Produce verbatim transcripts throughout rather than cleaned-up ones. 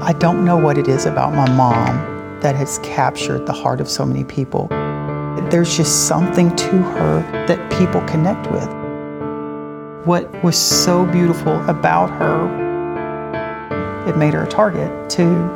I don't know what it is about my mom that has captured the heart of so many people. There's just something to her that people connect with. What was so beautiful about her, it made her a target too.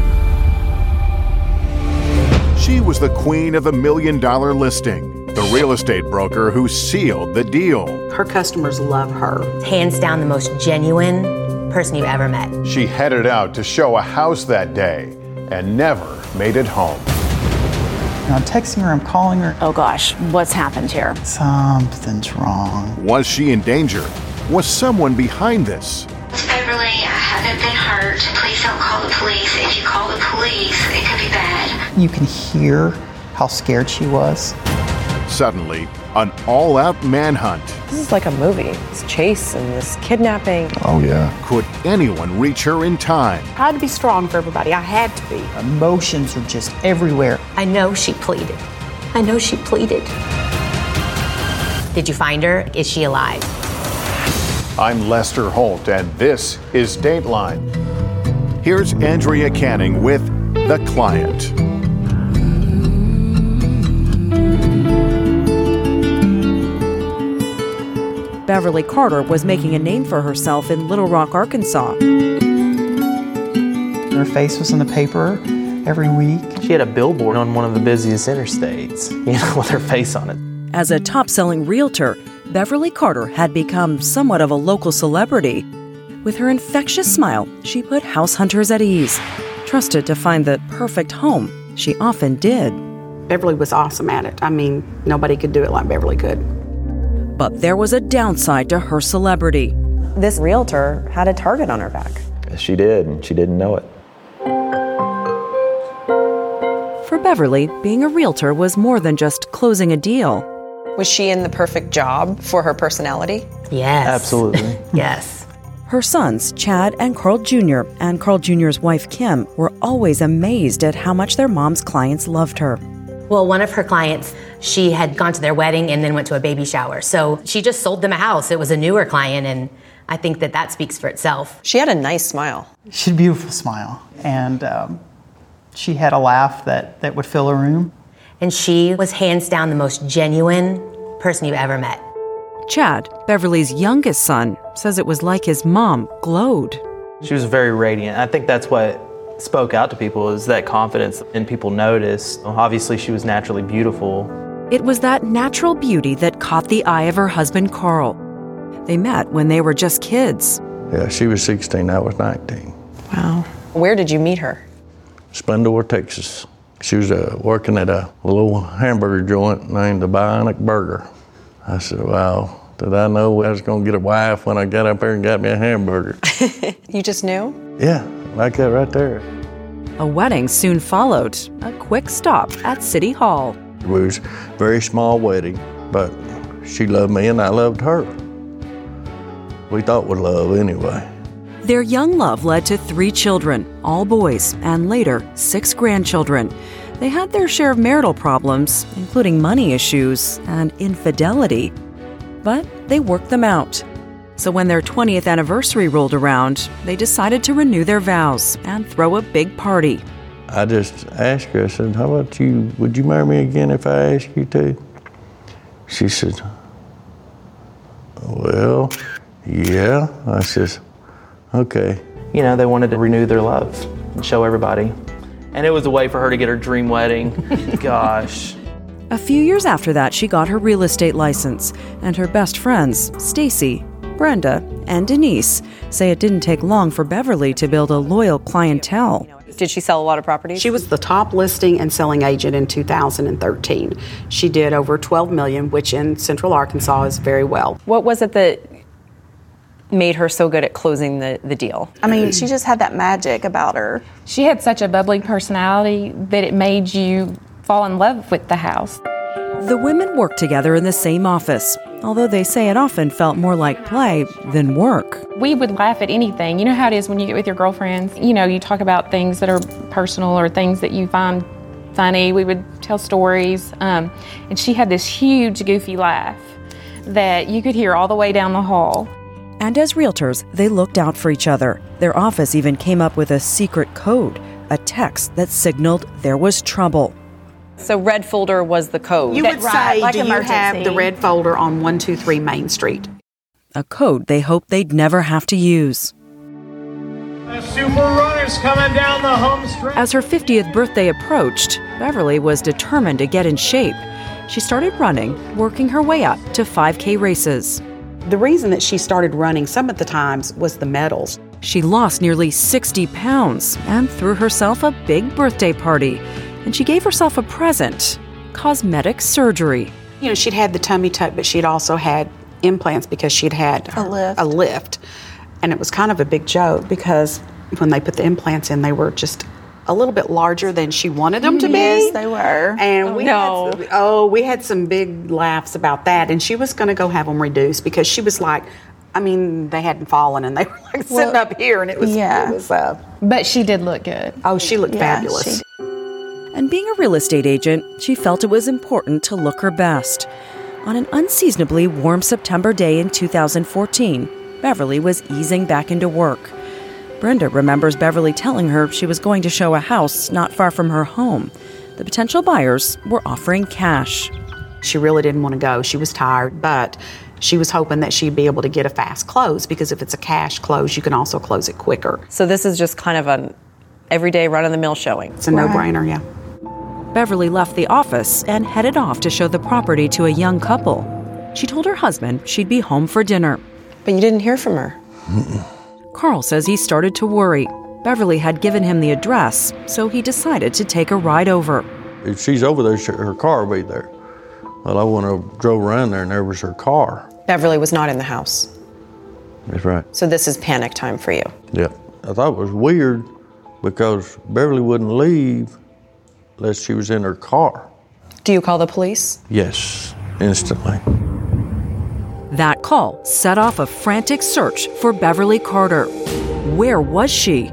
She was the queen of the million dollar listing, the real estate broker who sealed the deal. Her customers love her. Hands down the most genuine person you've ever met. She headed out to show a house that day and never made it home. And I'm texting her, I'm calling her. Oh gosh, what's happened here? Something's wrong. Was she in danger? Was someone behind this? Beverly, I haven't been hurt. Please don't call the police. If you call the police, it could be bad. You can hear how scared she was. Suddenly, an all-out manhunt. This is like a movie. This chase and this kidnapping. Oh, yeah. Could anyone reach her in time? I had to be strong for everybody. I had to be. Emotions are just everywhere. I know she pleaded. I know she pleaded. Did you find her? Is she alive? I'm Lester Holt, and this is Dateline. Here's Andrea Canning with The Client. Beverly Carter was making a name for herself in Little Rock, Arkansas. Her face was in the paper every week. She had a billboard on one of the busiest interstates, you know, with her face on it. As a top-selling realtor, Beverly Carter had become somewhat of a local celebrity. With her infectious smile, she put house hunters at ease. Trusted to find the perfect home, she often did. Beverly was awesome at it. I mean, nobody could do it like Beverly could. But there was a downside to her celebrity. This realtor had a target on her back. She did, and she didn't know it. For Beverly, being a realtor was more than just closing a deal. Was she in the perfect job for her personality? Yes. Absolutely. Yes. Her sons, Chad and Carl Junior, and Carl Junior's wife, Kim, were always amazed at how much their mom's clients loved her. Well, one of her clients, she had gone to their wedding and then went to a baby shower. So she just sold them a house. It was a newer client, and I think that that speaks for itself. She had a nice smile. She had a beautiful smile, and um, she had a laugh that, that would fill a room. And she was hands down the most genuine person you've ever met. Chad, Beverly's youngest son, says it was like his mom glowed. She was very radiant. I think that's what spoke out to people, is that confidence, and people noticed. Obviously, she was naturally beautiful. It was that natural beauty that caught the eye of her husband, Carl. They met when they were just kids. Yeah, she was sixteen, I was nineteen. Wow. Where did you meet her? Splendora, Texas. She was uh, working at a little hamburger joint named the Bionic Burger. I said, wow, did I know I was going to get a wife when I got up there and got me a hamburger? You just knew? Yeah, like that right there. A wedding soon followed, a quick stop at City Hall. It was a very small wedding, but she loved me and I loved her. We thought we'd love anyway. Their young love led to three children, all boys, and later, six grandchildren. They had their share of marital problems, including money issues and infidelity. But they worked them out. So when their twentieth anniversary rolled around, they decided to renew their vows and throw a big party. I just asked her, I said, how about you, would you marry me again if I asked you to? She said, well, yeah. I said, okay. You know, they wanted to renew their love and show everybody. And it was a way for her to get her dream wedding. Gosh. A few years after that, she got her real estate license, and her best friends, Stacy, Brenda, and Denise, say it didn't take long for Beverly to build a loyal clientele. Did she sell a lot of properties? She was the top listing and selling agent in two thousand thirteen. She did over twelve million dollars, which in Central Arkansas is very well. What was it that made her so good at closing the, the deal? I mean, she just had that magic about her. She had such a bubbly personality that it made you fall in love with the house. The women worked together in the same office, although they say it often felt more like play than work. We would laugh at anything. You know how it is when you get with your girlfriends? You know, you talk about things that are personal or things that you find funny. We would tell stories. Um, and she had this huge, goofy laugh that you could hear all the way down the hall. And as realtors, they looked out for each other. Their office even came up with a secret code, a text that signaled there was trouble. So red folder was the code. You would Right, say, like do you emergency. have the red folder on one two three Main Street? A code they hoped they'd never have to use. The Super Runner's coming down the home stretch. As her fiftieth birthday approached, Beverly was determined to get in shape. She started running, working her way up to five K races. The reason that she started running some of the times was the medals. She lost nearly sixty pounds and threw herself a big birthday party. And she gave herself a present, cosmetic surgery. You know, she'd had the tummy tuck, but she'd also had implants because she'd had A lift. a lift. And it was kind of a big joke because when they put the implants in, they were just a little bit larger than she wanted them to be. Yes, they were. And Oh, we no. had some, oh, we had some big laughs about that. And she was going to go have them reduced because she was like, I mean, they hadn't fallen and they were like sitting Well, up here, and it was, yeah. it was. Uh, But she did look good. oh, she looked Yeah, fabulous. she And being a real estate agent, she felt it was important to look her best. On an unseasonably warm September day in two thousand fourteen, Beverly was easing back into work. Brenda remembers Beverly telling her she was going to show a house not far from her home. The potential buyers were offering cash. She really didn't want to go. She was tired, but she was hoping that she'd be able to get a fast close because if it's a cash close, you can also close it quicker. So this is just kind of an everyday run-of-the-mill showing. It's a no-brainer, yeah. Beverly left the office and headed off to show the property to a young couple. She told her husband she'd be home for dinner. But you didn't hear from her. Carl says he started to worry. Beverly had given him the address, so he decided to take a ride over. If she's over there, she- her car will be there. Well, I went over, drove around there, and there was her car. Beverly was not in the house. That's right. So this is panic time for you. Yep. I thought it was weird because Beverly wouldn't leave unless she was in her car. Do you call the police? Yes, instantly. That call set off a frantic search for Beverly Carter. Where was she?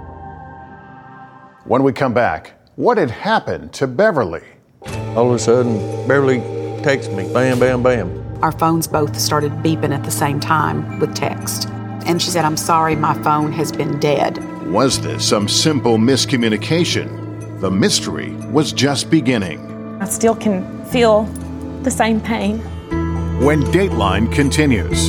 When we come back, what had happened to Beverly? All of a sudden, Beverly texts me, bam, bam, bam. Our phones both started beeping at the same time with text. And she said, I'm sorry, my phone has been dead. Was this some simple miscommunication? The mystery was just beginning. I still can feel the same pain. When Dateline continues.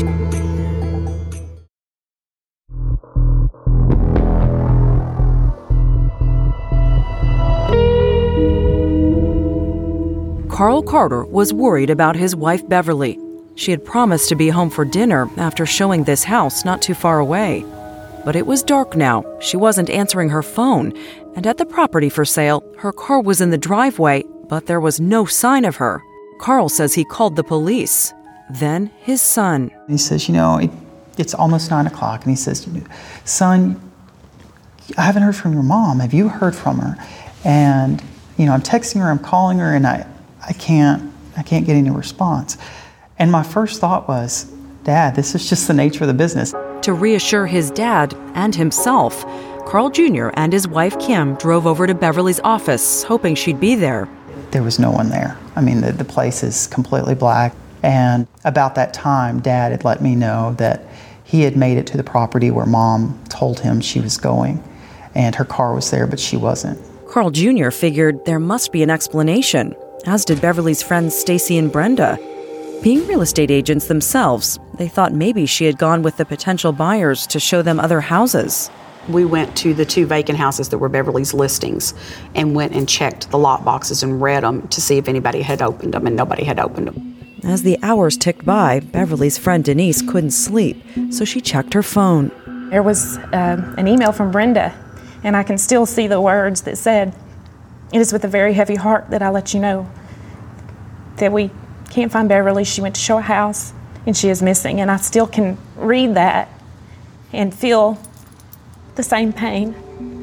Carl Carter was worried about his wife Beverly. She had promised to be home for dinner after showing this house not too far away. But it was dark now. She wasn't answering her phone. And at the property for sale, her car was in the driveway, but there was no sign of her. Carl says he called the police. Then his son. He says, you know, it, it's almost nine o'clock. And he says, son, I haven't heard from your mom. Have you heard from her? And, you know, I'm texting her, I'm calling her, and I, I can't, I can't get any response. And my first thought was, Dad, this is just the nature of the business. To reassure his dad and himself, Carl Junior and his wife Kim drove over to Beverly's office, hoping she'd be there. There was no one there. I mean, the, the place is completely black. And about that time, Dad had let me know that he had made it to the property where Mom told him she was going. And her car was there, but she wasn't. Carl Junior figured there must be an explanation, as did Beverly's friends Stacy and Brenda. Being real estate agents themselves, they thought maybe she had gone with the potential buyers to show them other houses. We went to the two vacant houses that were Beverly's listings and went and checked the lot boxes and read them to see if anybody had opened them, and nobody had opened them. As the hours ticked by, Beverly's friend Denise couldn't sleep, so she checked her phone. There was uh, an email from Brenda, and I can still see the words that said, "It is with a very heavy heart that I let you know that we can't find Beverly. She went to show a house, and she is missing." And I still can read that and feel the same pain.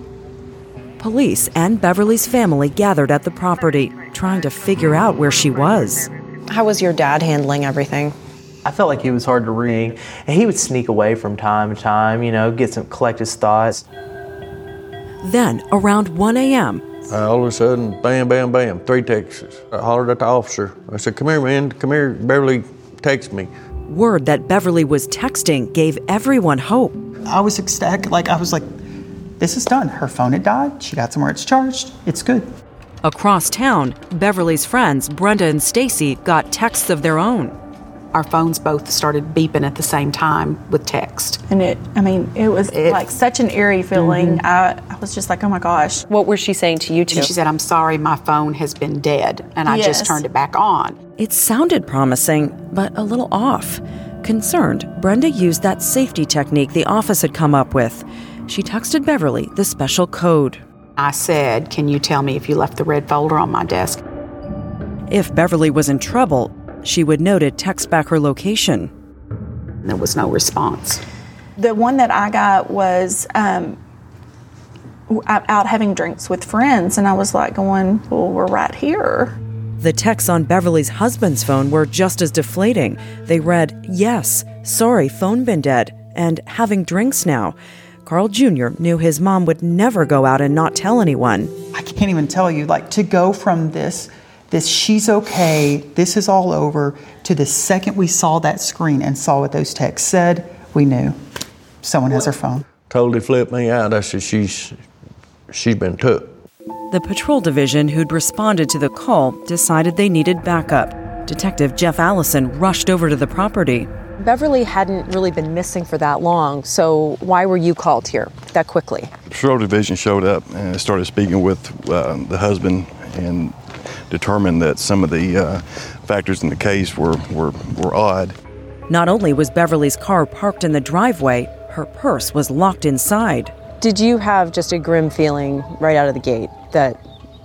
Police and Beverly's family gathered at the property, trying to figure out where she was. How was your dad handling everything? I felt like he was hard to read, and he would sneak away from time to time, you know, get some, collect his thoughts. Then, around one a.m., Uh, all of a sudden, bam, bam, bam, three texts. I hollered at the officer. I said, come here, man, come here. Beverly texted me. Word that Beverly was texting gave everyone hope. I was ecstatic. Like, I was like, this is done. Her phone had died. She got somewhere it's charged. It's good. Across town, Beverly's friends, Brenda and Stacy, got texts of their own. Our phones both started beeping at the same time with text. And it, I mean, it was It- like such an eerie feeling. Mhm. I, I was just like, oh my gosh. What was she saying to you two? She said, I'm sorry, my phone has been dead, and I Yes. just turned it back on. It sounded promising, but a little off. Concerned, Brenda used that safety technique the office had come up with. She texted Beverly the special code. I said, can you tell me if you left the red folder on my desk? If Beverly was in trouble, she would know to text back her location. There was no response. The one that I got was um, w- out having drinks with friends, and I was like going, well, we're right here. The texts on Beverly's husband's phone were just as deflating. They read, yes, sorry, phone been dead, and having drinks now. Carl Junior knew his mom would never go out and not tell anyone. I can't even tell you, like, to go from this, this she's okay, this is all over, to the second we saw that screen and saw what those texts said, we knew someone has her phone. Totally flipped me out. I said, she's, she's been took. The patrol division who'd responded to the call decided they needed backup. Detective Jeff Allison rushed over to the property. Beverly hadn't really been missing for that long, so why were you called here that quickly? The patrol division showed up and started speaking with uh, the husband and determined that some of the uh, factors in the case were, were, were odd. Not only was Beverly's car parked in the driveway, her purse was locked inside. Did you have just a grim feeling right out of the gate that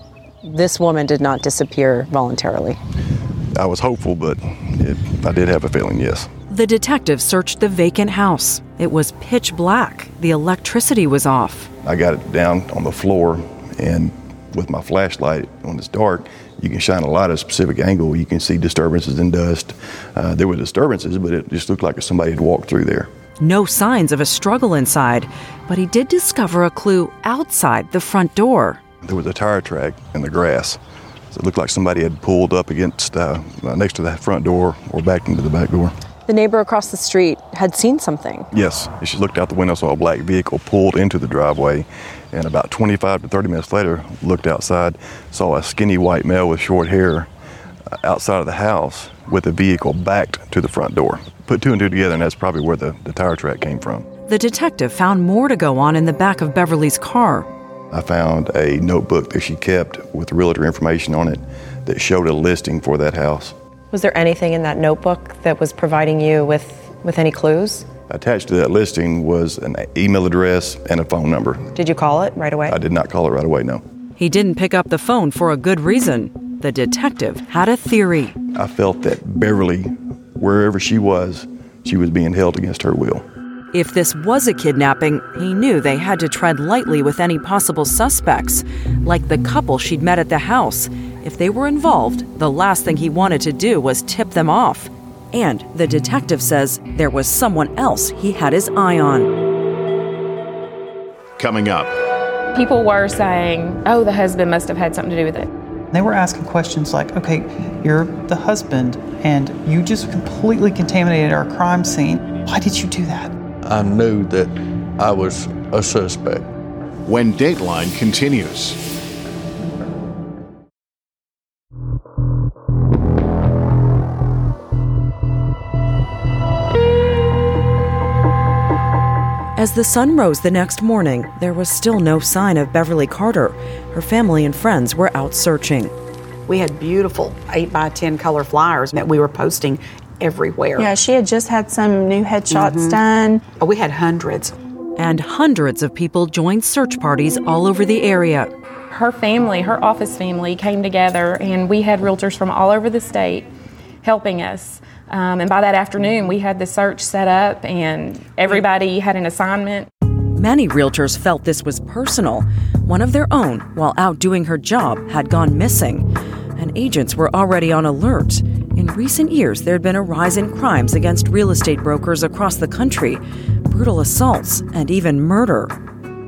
this woman did not disappear voluntarily? I was hopeful, but it, I did have a feeling, yes. The detective searched the vacant house. It was pitch black. The electricity was off. I got it down on the floor, and with my flashlight, when it's dark, you can shine a light at a specific angle. You can see disturbances and dust. Uh, there were disturbances, but it just looked like somebody had walked through there. No signs of a struggle inside, but he did discover a clue outside the front door. There was a tire track in the grass. So it looked like somebody had pulled up against, uh, next to that front door or back into the back door. The neighbor across the street had seen something. Yes, she looked out the window, saw a black vehicle pulled into the driveway, and about twenty-five to thirty minutes later, looked outside, saw a skinny white male with short hair uh, outside of the house with a vehicle backed to the front door. Put two and two together, and that's probably where the, the tire track came from. The detective found more to go on in the back of Beverly's car. I found a notebook that she kept with realtor information on it that showed a listing for that house. Was there anything in that notebook that was providing you with, with any clues? Attached to that listing was an email address and a phone number. Did you call it right away? I did not call it right away, no. He didn't pick up the phone for a good reason. The detective had a theory. I felt that Beverly, wherever she was, she was being held against her will. If this was a kidnapping, he knew they had to tread lightly with any possible suspects, like the couple she'd met at the house. If they were involved, the last thing he wanted to do was tip them off. And the detective says there was someone else he had his eye on. Coming up. People were saying, oh, the husband must have had something to do with it. They were asking questions like, okay, you're the husband and you just completely contaminated our crime scene. Why did you do that? I knew that I was a suspect. When Dateline continues. As the sun rose the next morning, there was still no sign of Beverly Carter. Her family and friends were out searching. We had beautiful eight by ten color flyers that we were posting everywhere. Yeah, she had just had some new headshots Mhm. done. Oh, we had hundreds. And hundreds of people joined search parties all over the area. Her family, her office family, came together, and we had realtors from all over the state helping us. Um, and by that afternoon, we had the search set up, and everybody had an assignment. Many realtors felt this was personal. One of their own, while out doing her job, had gone missing. And agents were already on alert. In recent years, there had been a rise in crimes against real estate brokers across the country, brutal assaults, and even murder.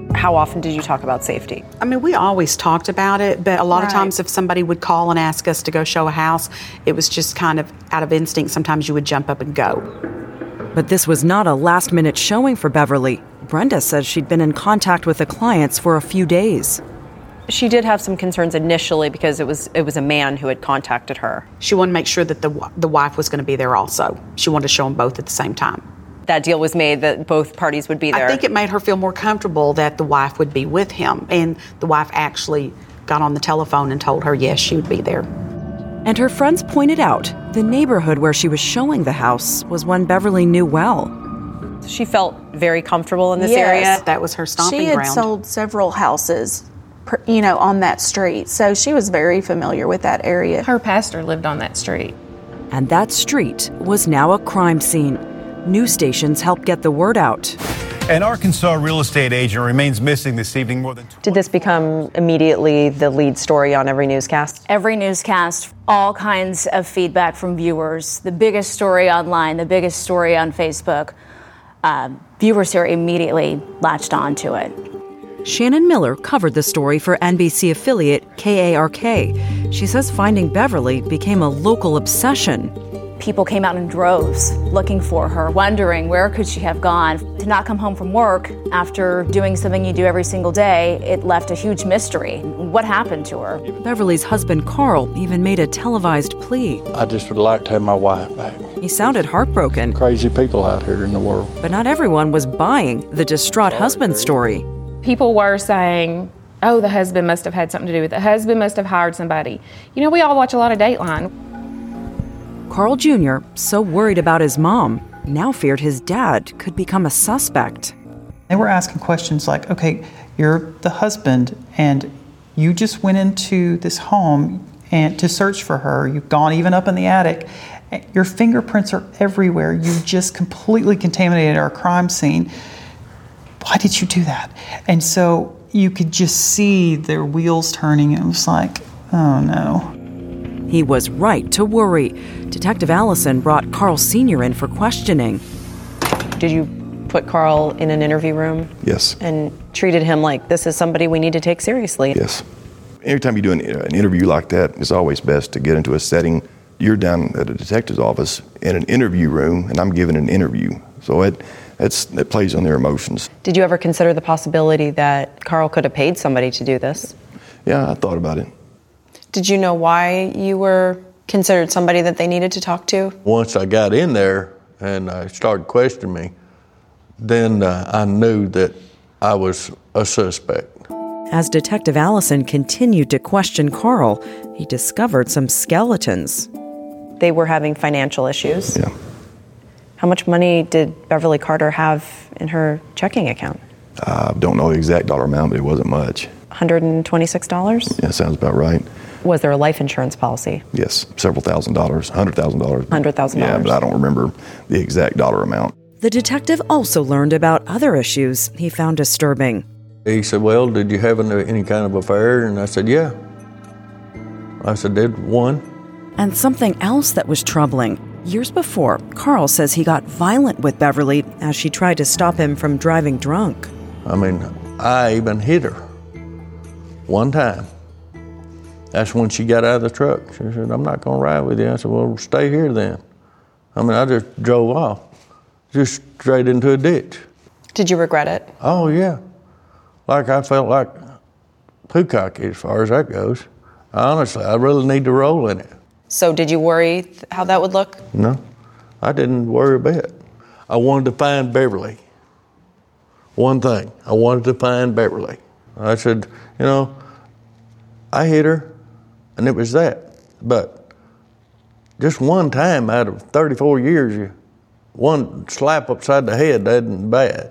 How often did you talk about safety? I mean, we always talked about it, but a lot Right. of times if somebody would call and ask us to go show a house, it was just kind of out of instinct. Sometimes you would jump up and go. But this was not a last-minute showing for Beverly. Brenda says she'd been in contact with the clients for a few days. She did have some concerns initially because it was it was a man who had contacted her. She wanted to make sure that the the wife was going to be there also. She wanted to show them both at the same time. That deal was made that both parties would be there. I think it made her feel more comfortable that the wife would be with him. And the wife actually got on the telephone and told her, yes, she would be there. And her friends pointed out the neighborhood where she was showing the house was one Beverly knew well. She felt very comfortable in this Yes. area. That was her stomping She had ground. sold several houses, per- you know, on that street, so she was very familiar with that area. Her pastor lived on that street. And that street was now a crime scene. News stations helped get the word out. An Arkansas real estate agent remains missing this evening. More than Did this become immediately the lead story on every newscast? Every newscast, all kinds of feedback from viewers. The biggest story online, the biggest story on Facebook. Uh, viewers here immediately latched onto it. Shannon Miller covered the story for N B C affiliate K A R K. She says finding Beverly became a local obsession. People came out in droves looking for her, wondering where could she have gone. To not come home from work after doing something you do every single day, it left a huge mystery. What happened to her? Beverly's husband, Carl, even made a televised plea. I just would like to have my wife back. He sounded heartbroken. Crazy people out here in the world. But not everyone was buying the distraught husband story. People were saying, oh, the husband must have had something to do with it. The husband must have hired somebody. You know, we all watch a lot of Dateline. Carl Junior, so worried about his mom, now feared his dad could become a suspect. They were asking questions like, okay, you're the husband and you just went into this home and to search for her. You've gone even up in the attic. Your fingerprints are everywhere. You just completely contaminated our crime scene. Why did you do that? And so you could just see their wheels turning. It was like, oh no. He was right to worry. Detective Allison brought Carl Senior in for questioning. Did you put Carl in an interview room? Yes. And treated him like this is somebody we need to take seriously? Yes. Every time you do an, an interview like that, it's always best to get into a setting. You're down at a detective's office in an interview room, and I'm giving an interview. So it, it's, it plays on their emotions. Did you ever consider the possibility that Carl could have paid somebody to do this? Yeah, I thought about it. Did you know why you were considered somebody that they needed to talk to? Once I got in there and I started questioning me, then uh, I knew that I was a suspect. As Detective Allison continued to question Carl, he discovered some skeletons. They were having financial issues. Yeah. How much money did Beverly Carter have in her checking account? I don't know the exact dollar amount, but it wasn't much. one hundred twenty-six dollars? Yeah, sounds about right. Was there a life insurance policy? Yes, several thousand dollars, one hundred thousand dollars. one hundred thousand dollars. Yeah, but I don't remember the exact dollar amount. The detective also learned about other issues he found disturbing. He said, well, did you have any, any kind of affair? And I said, yeah. I said, did one. And something else that was troubling. Years before, Carl says he got violent with Beverly as she tried to stop him from driving drunk. I mean, I even hit her one time. That's when she got out of the truck. She said, I'm not going to ride with you. I said, well, stay here then. I mean, I just drove off, just straight into a ditch. Did you regret it? Oh, yeah. Like I felt like Pocock as far as that goes. Honestly, I really need to roll in it. So did you worry th- how that would look? No, I didn't worry a bit. I wanted to find Beverly. One thing, I wanted to find Beverly. I said, you know, I hit her, and it was that. But just one time out of thirty-four years, you, one slap upside the head, that isn't bad.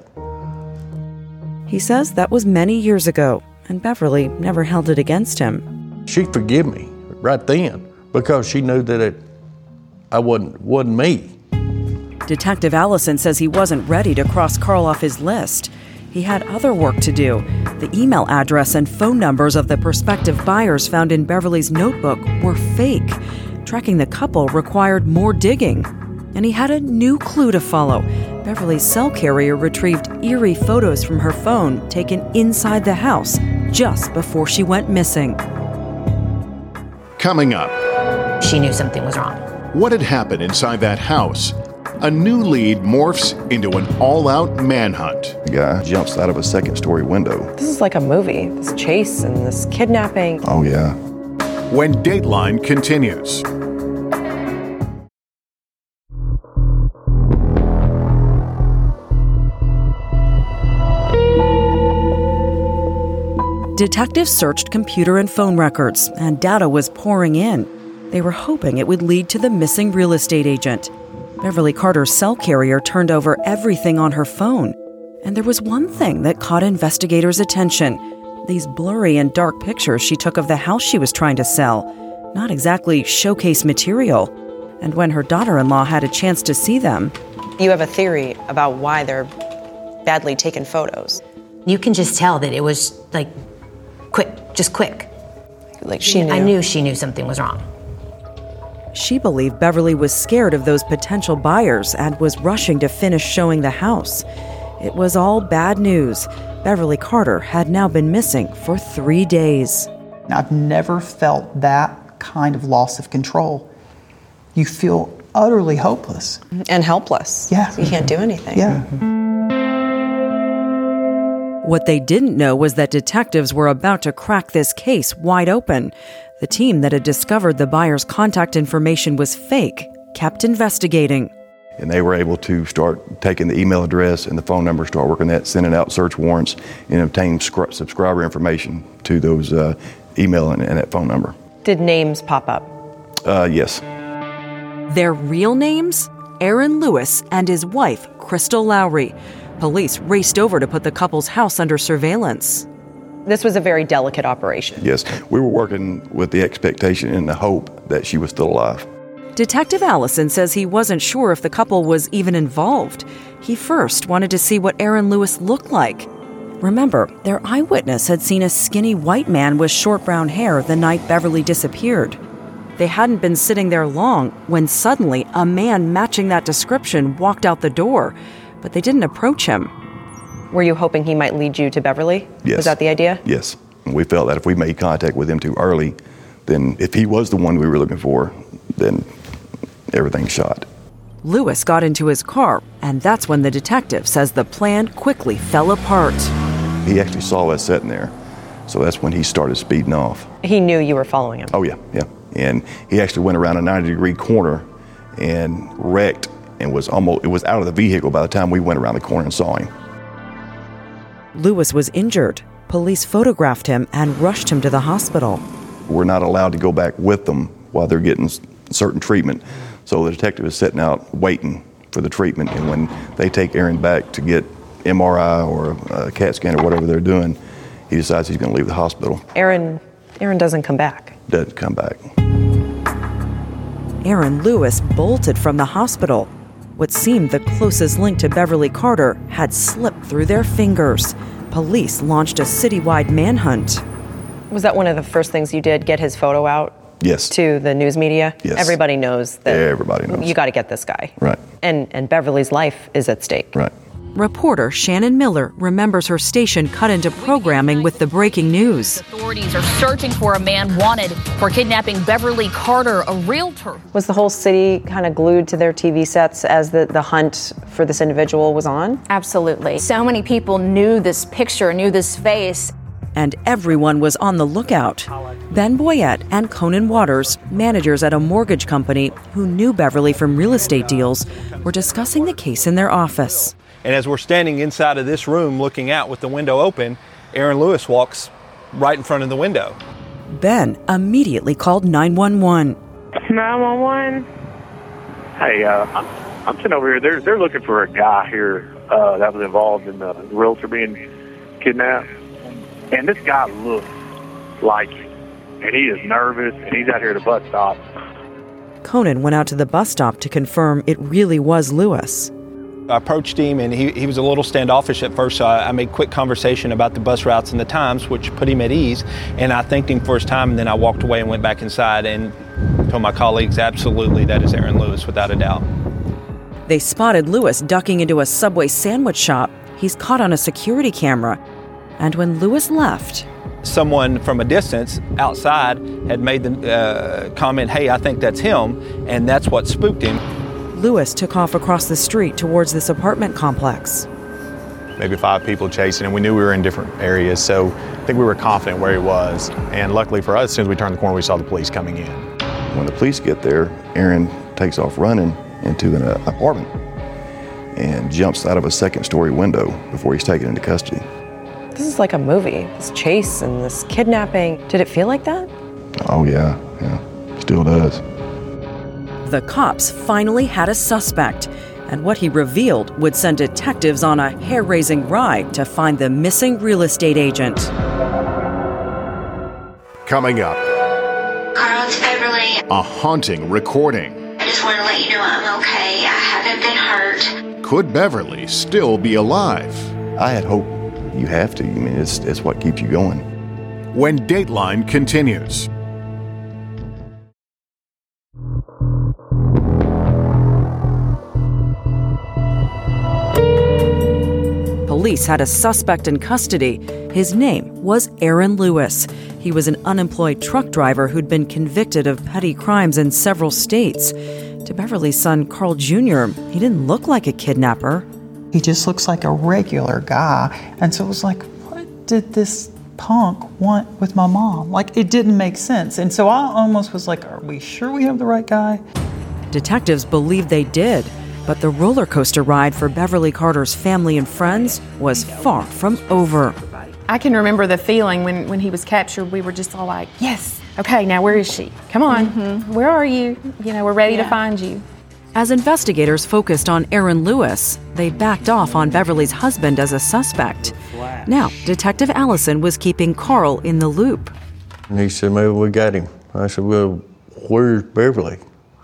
He says that was many years ago, and Beverly never held it against him. She forgave me right then because she knew that it, I wasn't, wasn't me. Detective Allison says he wasn't ready to cross Carl off his list. He had other work to do. The email address and phone numbers of the prospective buyers found in Beverly's notebook were fake. Tracking the couple required more digging. And he had a new clue to follow. Beverly's cell carrier retrieved eerie photos from her phone taken inside the house just before she went missing. Coming up. She knew something was wrong. What had happened inside that house? A new lead morphs into an all-out manhunt. The guy jumps out of a second-story window. This is like a movie, this chase and this kidnapping. Oh, yeah. When Dateline continues. Detectives searched computer and phone records, and data was pouring in. They were hoping it would lead to the missing real estate agent. Beverly Carter's cell carrier turned over everything on her phone. And there was one thing that caught investigators' attention. These blurry and dark pictures she took of the house she was trying to sell. Not exactly showcase material. And when her daughter-in-law had a chance to see them... You have a theory about why they're badly taken photos. You can just tell that it was, like, quick, just quick. Like she knew. I knew she knew something was wrong. She believed Beverly was scared of those potential buyers and was rushing to finish showing the house. It was all bad news. Beverly Carter had now been missing for three days. I've never felt that kind of loss of control. You feel utterly hopeless. And helpless. Yeah. You can't do anything. Yeah. What they didn't know was that detectives were about to crack this case wide open. The team that had discovered the buyer's contact information was fake kept investigating. And they were able to start taking the email address and the phone number, start working that, sending out search warrants, and obtain scri- subscriber information to those uh, email and, and that phone number. Did names pop up? Uh, yes. Their real names? Aaron Lewis and his wife, Crystal Lowry. Police raced over to put the couple's house under surveillance. This was a very delicate operation. Yes, we were working with the expectation and the hope that she was still alive. Detective Allison says he wasn't sure if the couple was even involved. He first wanted to see what Aaron Lewis looked like. Remember, their eyewitness had seen a skinny white man with short brown hair the night Beverly disappeared. They hadn't been sitting there long when suddenly a man matching that description walked out the door, but they didn't approach him. Were you hoping he might lead you to Beverly? Yes. Was that the idea? Yes. We felt that if we made contact with him too early, then if he was the one we were looking for, then everything's shot. Lewis got into his car, and that's when the detective says the plan quickly fell apart. He actually saw us sitting there, so that's when he started speeding off. He knew you were following him? Oh, yeah, yeah. And he actually went around a ninety degree corner and wrecked and was almost, it was out of the vehicle by the time we went around the corner and saw him. Lewis was injured. Police photographed him and rushed him to the hospital. We're not allowed to go back with them while they're getting certain treatment. So the detective is sitting out waiting for the treatment, and when they take Aaron back to get M R I or a CAT scan or whatever they're doing, he decides he's going to leave the hospital. Aaron, Aaron doesn't come back. Doesn't come back. Aaron Lewis bolted from the hospital. What seemed the closest link to Beverly Carter had slipped through their fingers. Police launched a citywide manhunt. Was that one of the first things you did, get his photo out? Yes. To the news media? Yes. Everybody knows that. Everybody knows. You got to get this guy. Right. And and Beverly's life is at stake. Right. Reporter Shannon Miller remembers her station cut into programming with the breaking news. Authorities are searching for a man wanted for kidnapping Beverly Carter, a realtor. Was the whole city kind of glued to their T V sets as the, the hunt for this individual was on? Absolutely. So many people knew this picture, knew this face. And everyone was on the lookout. Ben Boyette and Conan Waters, managers at a mortgage company who knew Beverly from real estate deals, were discussing the case in their office. And as we're standing inside of this room looking out with the window open, Aaron Lewis walks right in front of the window. Ben immediately called nine one one. nine one one. Hey, uh, I'm, I'm sitting over here. They're, they're looking for a guy here uh, that was involved in the realtor being kidnapped. And this guy looks like, and he is nervous, and he's out here at the bus stop. Conan went out to the bus stop to confirm it really was Lewis. I approached him, and he, he was a little standoffish at first, so I, I made quick conversation about the bus routes and the times, which put him at ease, and I thanked him for his time, and then I walked away and went back inside and told my colleagues, absolutely, that is Aaron Lewis, without a doubt. They spotted Lewis ducking into a Subway sandwich shop. He's caught on a security camera. And when Lewis left, someone from a distance outside had made the uh, comment, hey, I think that's him, and that's what spooked him. Lewis took off across the street towards this apartment complex. Maybe five people chasing him. We knew we were in different areas, so I think we were confident where he was. And luckily for us, as soon as we turned the corner, we saw the police coming in. When the police get there, Aaron takes off running into an uh, apartment and jumps out of a second story window before he's taken into custody. This is like a movie, this chase and this kidnapping. Did it feel like that? Oh yeah, yeah, still does. The cops finally had a suspect, and what he revealed would send detectives on a hair-raising ride to find the missing real estate agent. Coming up, Carl, it's Beverly. a haunting recording. I just want to let you know I'm okay. I haven't been hurt. Could Beverly still be alive? I had hope. You have to. I mean, it's, it's what keeps you going. When Dateline continues. Police had a suspect in custody. His name was Aaron Lewis. He was an unemployed truck driver who'd been convicted of petty crimes in several states. To Beverly's son, Carl Junior, he didn't look like a kidnapper. He just looks like a regular guy. And so it was like, what did this punk want with my mom? Like, it didn't make sense. And so I almost was like, are we sure we have the right guy? Detectives believed they did, but the roller coaster ride for Beverly Carter's family and friends was far from over. I can remember the feeling when, when he was captured. We were just all like, yes, okay, now where is she? Come on, mm-hmm. Where are you? You know, we're ready yeah. to find you. As investigators focused on Aaron Lewis, they backed off on Beverly's husband as a suspect. Now, Detective Allison was keeping Carl in the loop. And he said, maybe we got him. I said, well, where's Beverly?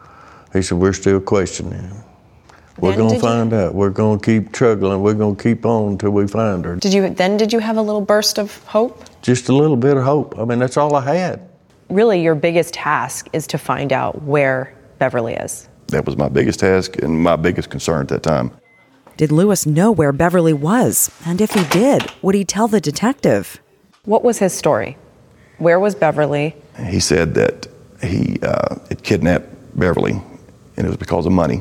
He said, we're still questioning him. We're going to find you... out. We're going to keep struggling. We're going to keep on until we find her. Did you then, did you have a little burst of hope? Just a little bit of hope. I mean, that's all I had. Really, your biggest task is to find out where Beverly is. That was my biggest task and my biggest concern at that time. Did Lewis know where Beverly was? And if he did, would he tell the detective? What was his story? Where was Beverly? He said that he uh, had kidnapped Beverly, and it was because of money.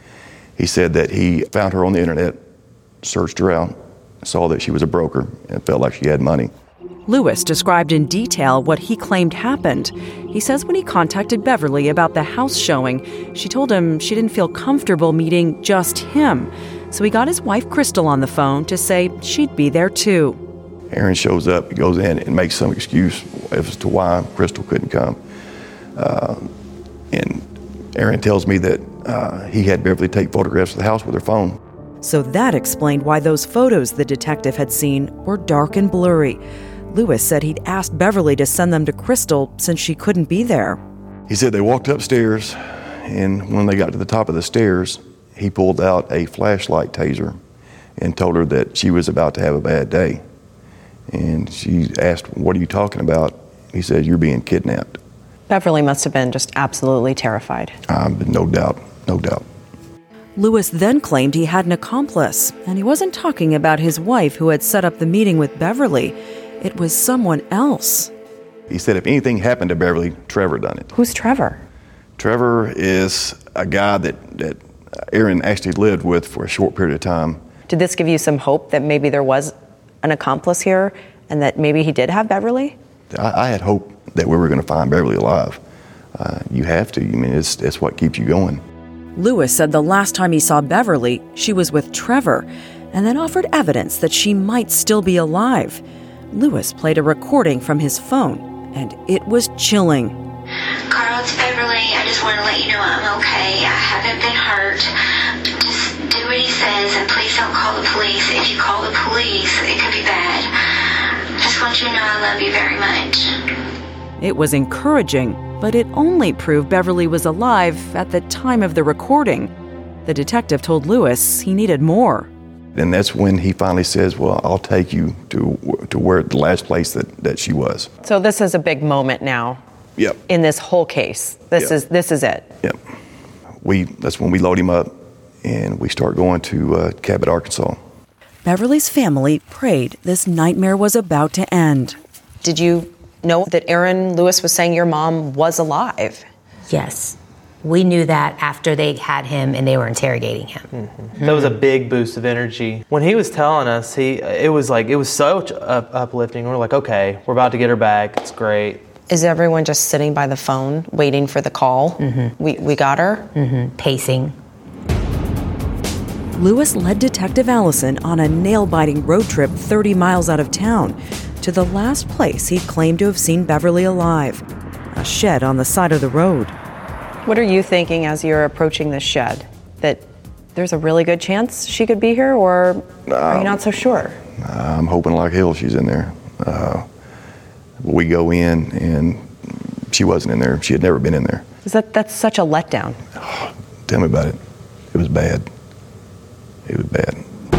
He said that he found her on the internet, searched her out, saw that she was a broker, and felt like she had money. Lewis described in detail what he claimed happened. He says when he contacted Beverly about the house showing, she told him she didn't feel comfortable meeting just him. So he got his wife, Crystal, on the phone to say she'd be there too. Aaron shows up, he goes in and makes some excuse as to why Crystal couldn't come. Uh, and Aaron tells me that uh, he had Beverly take photographs of the house with her phone. So that explained why those photos the detective had seen were dark and blurry. Lewis said he'd asked Beverly to send them to Crystal since she couldn't be there. He said they walked upstairs, and when they got to the top of the stairs, he pulled out a flashlight taser and told her that she was about to have a bad day. And she asked, what are you talking about? He said, you're being kidnapped. Beverly must have been just absolutely terrified. Um, no doubt, no doubt. Lewis then claimed he had an accomplice, and he wasn't talking about his wife who had set up the meeting with Beverly. It was someone else. He said if anything happened to Beverly, Trevor done it. Who's Trevor? Trevor is a guy that, that Aaron actually lived with for a short period of time. Did this give you some hope that maybe there was an accomplice here and that maybe he did have Beverly? I, I had hope that we were going to find Beverly alive. Uh, you have to. I mean, it's, it's what keeps you going. Lewis said the last time he saw Beverly, she was with Trevor, and then offered evidence that she might still be alive. Lewis played a recording from his phone, and it was chilling. Carl, it's Beverly. I just want to let you know I'm okay. I haven't been hurt. Just do what he says, and please don't call the police. If you call the police, it could be bad. Just want you to know I love you very much. It was encouraging, but it only proved Beverly was alive at the time of the recording. The detective told Lewis he needed more. And that's when he finally says, well, I'll take you to to where the last place that, that she was. So this is a big moment now. Yep. In this whole case. This yep. is this is it. Yep. We that's when we load him up and we start going to uh, Cabot, Arkansas. Beverly's family prayed this nightmare was about to end. Did you know that Aaron Lewis was saying your mom was alive? Yes. We knew that after they had him and they were interrogating him. Mm-hmm. That was a big boost of energy. When he was telling us, he it was like, it was so up, uplifting. We're like, okay, we're about to get her back. It's great. Is everyone just sitting by the phone waiting for the call? Mm-hmm. We, we got her? Mm-hmm. Pacing. Lewis led Detective Allison on a nail-biting road trip thirty miles out of town to the last place he claimed to have seen Beverly alive, a shed on the side of the road. What are you thinking as you're approaching this shed? That there's a really good chance she could be here, or are you not so sure? I'm hoping like hell she's in there. Uh, we go in, and she wasn't in there. She had never been in there. Is that that's such a letdown? Oh, tell me about it. It was bad. It was bad.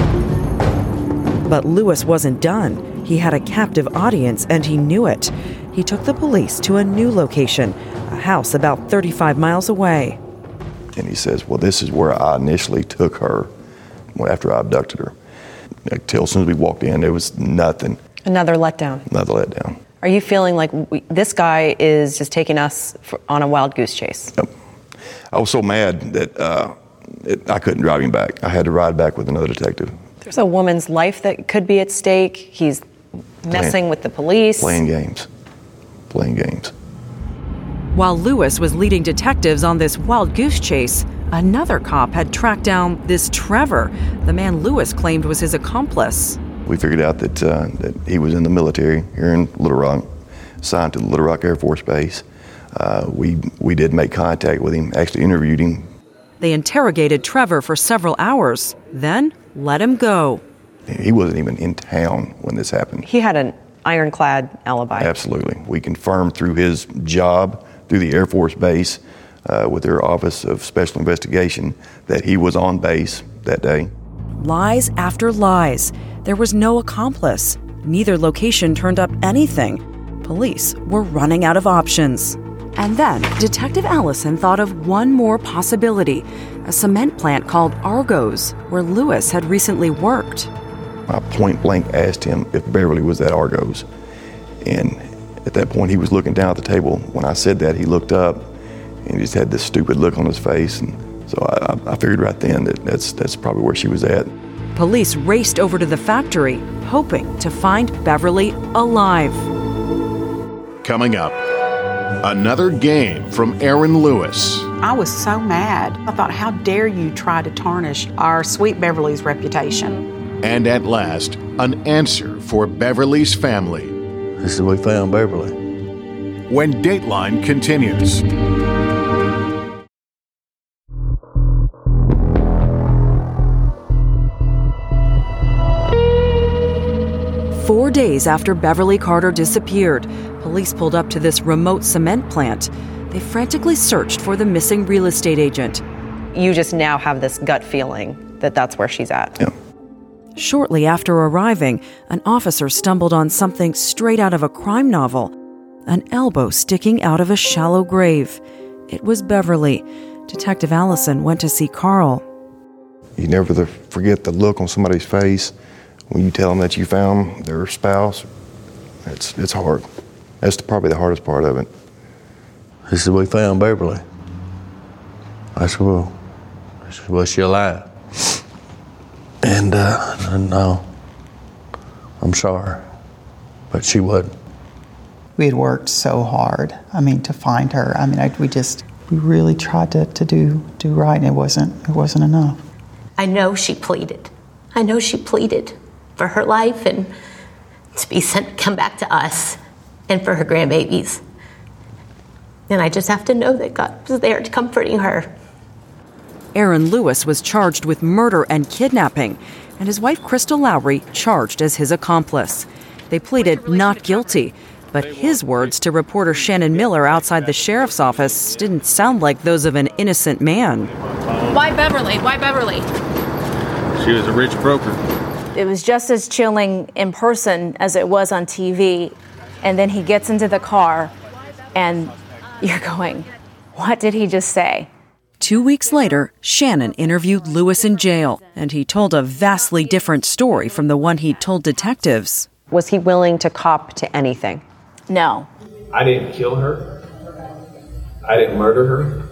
But Lewis wasn't done. He had a captive audience, and he knew it. He took the police to a new location, a house about thirty-five miles away. And he says, well, this is where I initially took her after I abducted her. Until as soon as we walked in, there was nothing. Another letdown. Another letdown. Are you feeling like we, this guy is just taking us for, on a wild goose chase? Yep. I was so mad that uh, it, I couldn't drive him back. I had to ride back with another detective. There's a woman's life that could be at stake. He's messing playing, with the police. Playing games. Playing games. While Lewis was leading detectives on this wild goose chase, another cop had tracked down this Trevor, the man Lewis claimed was his accomplice. We figured out that uh, that he was in the military here in Little Rock, assigned to the Little Rock Air Force Base. Uh, we we did make contact with him, actually interviewed him. They interrogated Trevor for several hours, then let him go. He wasn't even in town when this happened. He had an ironclad alibi. Absolutely. We confirmed through his job, through the Air Force Base, uh, with their Office of Special Investigation, that he was on base that day. Lies after lies. There was no accomplice. Neither location turned up anything. Police were running out of options. And then Detective Allison thought of one more possibility, a cement plant called Argos, where Lewis had recently worked. I point blank asked him if Beverly was at Argos. And at that point, he was looking down at the table. When I said that, he looked up and he just had this stupid look on his face. And so I, I figured right then that that's, that's probably where she was at. Police raced over to the factory, hoping to find Beverly alive. Coming up, another game from Aaron Lewis. I was so mad. I thought, how dare you try to tarnish our sweet Beverly's reputation? And at last, an answer for Beverly's family. This is we found Beverly. When Dateline continues. Four days after Beverly Carter disappeared, police pulled up to this remote cement plant. They frantically searched for the missing real estate agent. You just now have this gut feeling that that's where she's at. Yeah. Shortly after arriving, an officer stumbled on something straight out of a crime novel, an elbow sticking out of a shallow grave. It was Beverly. Detective Allison went to see Carl. You never forget the look on somebody's face when you tell them that you found their spouse. It's it's hard. That's probably the hardest part of it. This is we found Beverly. I said, well, I said, was she alive? And uh, no, I'm sorry, but she wasn't. We had worked so hard, I mean, to find her. I mean, I, we just, we really tried to, to do do right, and it wasn't, it wasn't enough. I know she pleaded. I know she pleaded for her life and to be sent, come back to us and for her grandbabies. And I just have to know that God was there comforting her. Aaron Lewis was charged with murder and kidnapping, and his wife Crystal Lowry charged as his accomplice. They pleaded not guilty, but his words to reporter Shannon Miller outside the sheriff's office didn't sound like those of an innocent man. Why Beverly? Why Beverly? She was a rich broker. It was just as chilling in person as it was on T V. And then he gets into the car and you're going, what did he just say? Two weeks later, Shannon interviewed Lewis in jail, and he told a vastly different story from the one he'd told detectives. Was he willing to cop to anything? No. I didn't kill her. I didn't murder her.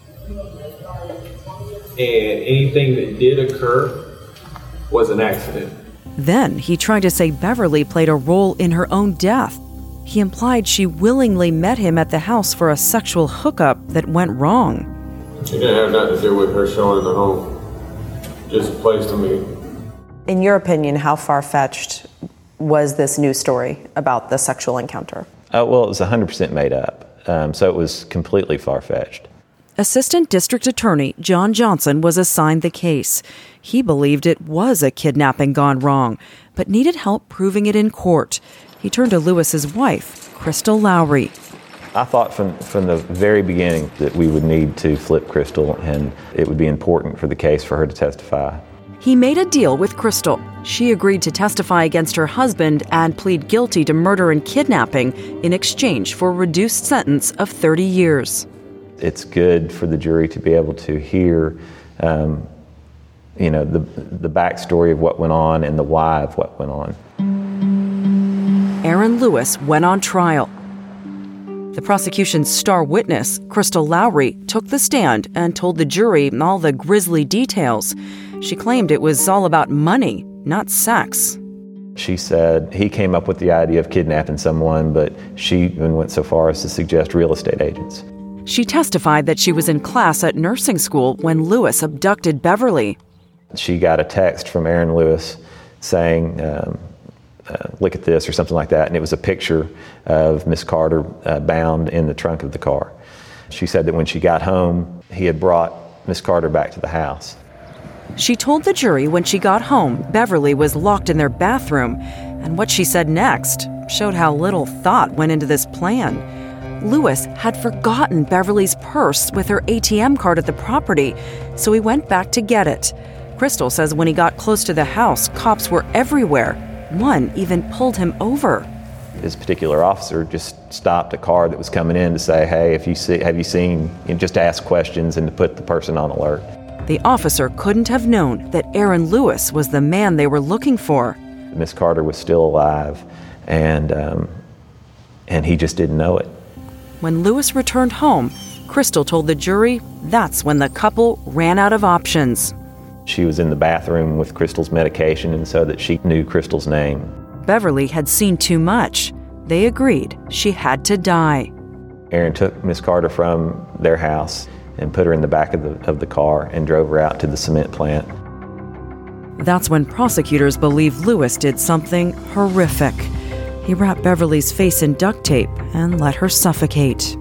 And anything that did occur was an accident. Then he tried to say Beverly played a role in her own death. He implied she willingly met him at the house for a sexual hookup that went wrong. It didn't have nothing to do with her showing the home. Just a place to meet. In your opinion, how far-fetched was this news story about the sexual encounter? Uh, well, it was one hundred percent made up, um, so it was completely far-fetched. Assistant District Attorney John Johnson was assigned the case. He believed it was a kidnapping gone wrong, but needed help proving it in court. He turned to Lewis's wife, Crystal Lowry. I thought from, from the very beginning that we would need to flip Crystal, and it would be important for the case for her to testify. He made a deal with Crystal. She agreed to testify against her husband and plead guilty to murder and kidnapping in exchange for a reduced sentence of thirty years. It's good for the jury to be able to hear, um, you know, the the backstory of what went on and the why of what went on. Aaron Lewis went on trial. The prosecution's star witness, Crystal Lowry, took the stand and told the jury all the grisly details. She claimed it was all about money, not sex. She said he came up with the idea of kidnapping someone, but she even went so far as to suggest real estate agents. She testified that she was in class at nursing school when Lewis abducted Beverly. She got a text from Aaron Lewis saying, um, uh, look at this, or something like that, and it was a picture of Miss Carter uh, bound in the trunk of the car. She said that when she got home, he had brought Miss Carter back to the house. She told the jury when she got home, Beverly was locked in their bathroom, and what she said next showed how little thought went into this plan. Lewis had forgotten Beverly's purse with her A T M card at the property, so he went back to get it. Crystal says when he got close to the house, cops were everywhere. One even pulled him over. This particular officer just stopped a car that was coming in to say, hey, if you see, have you seen, you know, just to ask questions and to put the person on alert. The officer couldn't have known that Aaron Lewis was the man they were looking for. Miss Carter was still alive, and um, and he just didn't know it. When Lewis returned home, Crystal told the jury that's when the couple ran out of options. She was in the bathroom with Crystal's medication, and so that she knew Crystal's name. Beverly had seen too much. They agreed she had to die. Aaron took Miss Carter from their house and put her in the back of the, of the car and drove her out to the cement plant. That's when prosecutors believe Lewis did something horrific. He wrapped Beverly's face in duct tape and let her suffocate.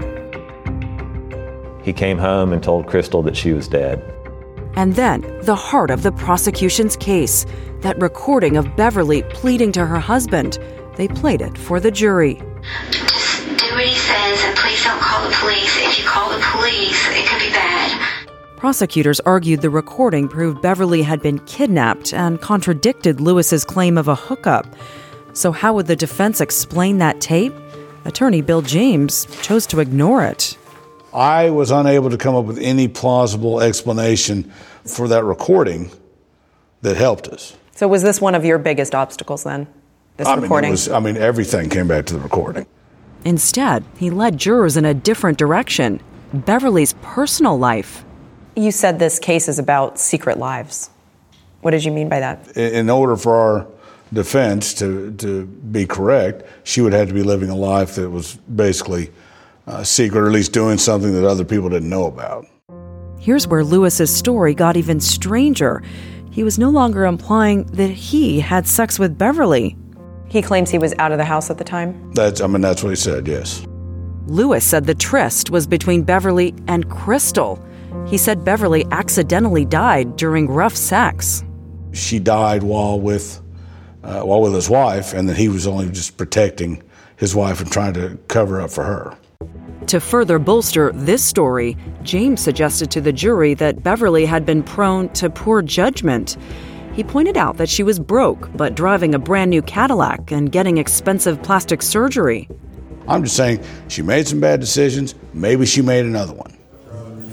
He came home and told Crystal that she was dead. And then, the heart of the prosecution's case, that recording of Beverly pleading to her husband. They played it for the jury. Just do what he says and please don't call the police. If you call the police, it could be bad. Prosecutors argued the recording proved Beverly had been kidnapped and contradicted Lewis's claim of a hookup. So how would the defense explain that tape? Attorney Bill James chose to ignore it. I was unable to come up with any plausible explanation for that recording that helped us. So was this one of your biggest obstacles then, this I recording? Mean, it was, I mean, everything came back to the recording. Instead, he led jurors in a different direction, Beverly's personal life. You said this case is about secret lives. What did you mean by that? In order for our defense to, to be correct, she would have to be living a life that was basically uh, secret, or at least doing something that other people didn't know about. Here's where Lewis's story got even stranger. He was no longer implying that he had sex with Beverly. He claims he was out of the house at the time? That's, I mean, that's what he said, yes. Lewis said the tryst was between Beverly and Crystal. He said Beverly accidentally died during rough sex. She died while with, uh, while with his wife, and that he was only just protecting his wife and trying to cover up for her. To further bolster this story, James suggested to the jury that Beverly had been prone to poor judgment. He pointed out that she was broke, but driving a brand new Cadillac and getting expensive plastic surgery. I'm just saying she made some bad decisions. Maybe she made another one.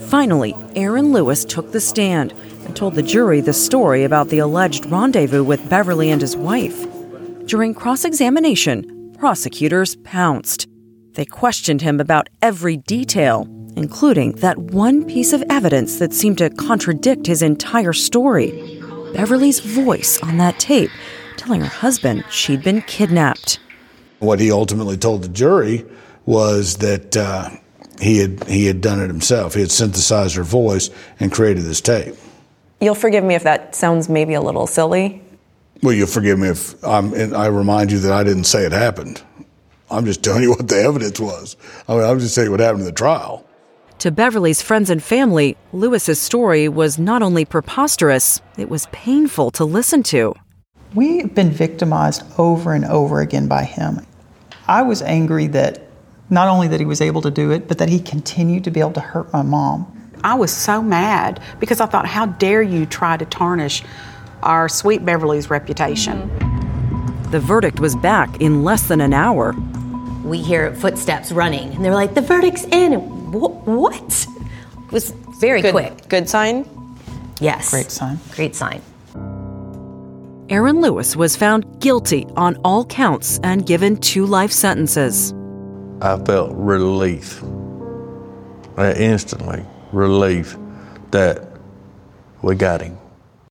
Finally, Aaron Lewis took the stand and told the jury the story about the alleged rendezvous with Beverly and his wife. During cross-examination, prosecutors pounced. They questioned him about every detail, including that one piece of evidence that seemed to contradict his entire story. Beverly's voice on that tape, telling her husband she'd been kidnapped. What he ultimately told the jury was that uh, he had he had done it himself. He had synthesized her voice and created this tape. You'll forgive me if that sounds maybe a little silly. Well, you'll forgive me if I'm, and I remind you that I didn't say it happened. I'm just telling you what the evidence was. I mean, I'm just telling you what happened in the trial. To Beverly's friends and family, Lewis's story was not only preposterous, it was painful to listen to. We've been victimized over and over again by him. I was angry that not only that he was able to do it, but that he continued to be able to hurt my mom. I was so mad because I thought, how dare you try to tarnish our sweet Beverly's reputation. Mm-hmm. The verdict was back in less than an hour. We hear footsteps running, and they're like, the verdict's in. Wh- what? It was very good, quick. Good sign? Yes. Great sign. Great sign. Aaron Lewis was found guilty on all counts and given two life sentences. I felt relief, uh, instantly relief that we got him.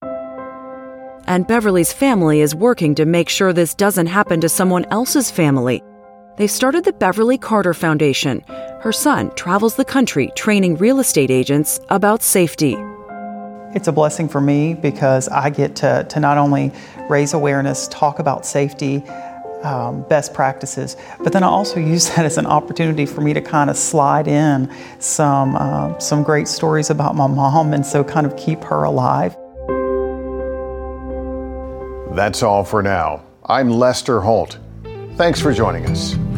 And Beverly's family is working to make sure this doesn't happen to someone else's family. They've started the Beverly Carter Foundation. Her son travels the country training real estate agents about safety. It's a blessing for me because I get to, to not only raise awareness, talk about safety, um, best practices, but then I also use that as an opportunity for me to kind of slide in some, uh, some great stories about my mom and so kind of keep her alive. That's all for now. I'm Lester Holt. Thanks for joining us.